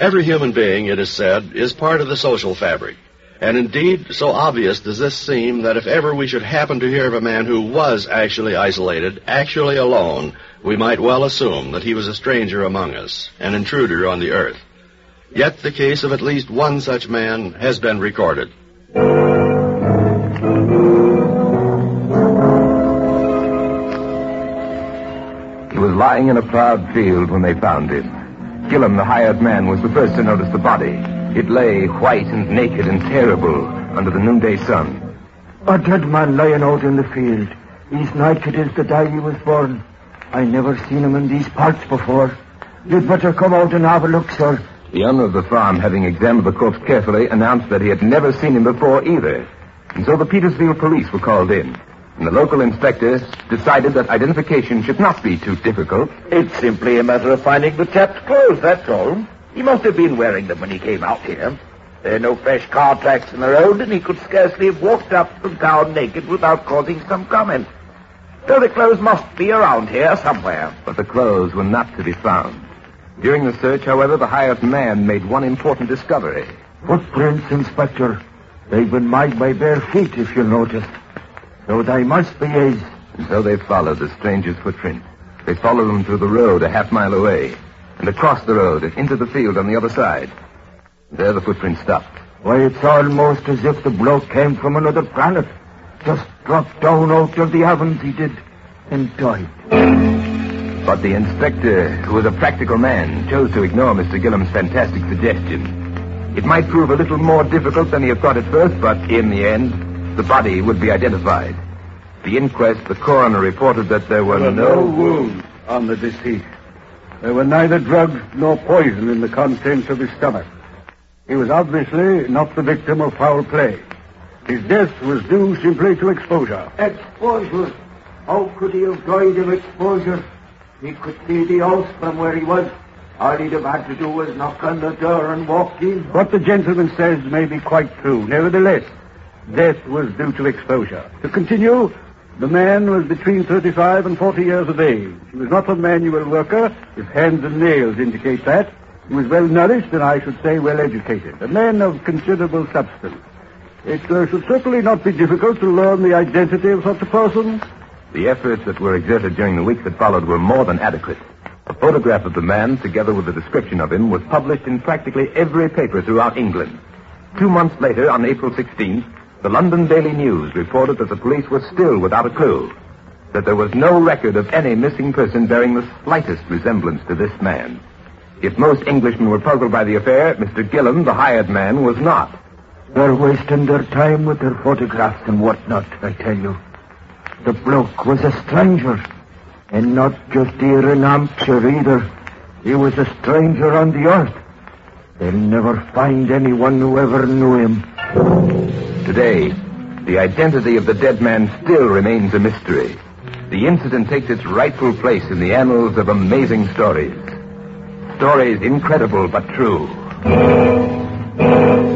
Every human being, it is said, is part of the social fabric. And indeed, so obvious does this seem that if ever we should happen to hear of a man who was actually isolated, actually alone, we might well assume that he was a stranger among us, an intruder on the earth. Yet the case of at least one such man has been recorded. He was lying in a plowed field when they found him. Gillum, the hired man, was the first to notice the body. It lay white and naked and terrible under the noonday sun. A dead man lying out in the field. He's naked as the day he was born. I never seen him in these parts before. You'd better come out and have a look, sir. The owner of the farm, having examined the corpse carefully, announced that he had never seen him before either. And so the Petersfield police were called in. And the local inspector decided that identification should not be too difficult. It's simply a matter of finding the chap's clothes, that's all. He must have been wearing them when he came out here. There are no fresh car tracks in the road, and he could scarcely have walked up from town naked without causing some comment. So the clothes must be around here somewhere. But the clothes were not to be found. During the search, however, the hired man made one important discovery. Footprints, Inspector. They've been made by bare feet, if you'll notice. So they must be his. And so they followed the stranger's footprints. They followed him through the road a half-mile away, and across the road and into the field on the other side. There the footprints stopped. Why, it's almost as if the bloke came from another planet. Just dropped down out of the heavens, he did, and died. But the inspector, who was a practical man, chose to ignore Mr. Gillum's fantastic suggestion. It might prove a little more difficult than he had thought at first, but in the end, the body would be identified. At the inquest, the coroner reported that there were no wounds on the deceased. There were neither drugs nor poison in the contents of his stomach. He was obviously not the victim of foul play. His death was due simply to exposure. Exposure? How could he have died of exposure? He could see the house from where he was. All he'd have had to do was knock on the door and walk in. What the gentleman says may be quite true. Nevertheless, death was due to exposure. To continue, the man was between 35 and 40 years of age. He was not a manual worker. His hands and nails indicate that. He was well nourished and I should say well educated. A man of considerable substance. It should certainly not be difficult to learn the identity of such a person. The efforts that were exerted during the weeks that followed were more than adequate. A photograph of the man, together with a description of him, was published in practically every paper throughout England. 2 months later, on April 16th, the London Daily News reported that the police were still without a clue, that there was no record of any missing person bearing the slightest resemblance to this man. If most Englishmen were puzzled by the affair, Mr. Gillum, the hired man, was not. They're wasting their time with their photographs and whatnot, I tell you. The bloke was a stranger, and not just here in Hampshire either. He was a stranger on the earth. They'll never find anyone who ever knew him. Today, the identity of the dead man still remains a mystery. The incident takes its rightful place in the annals of amazing stories. Stories incredible but true.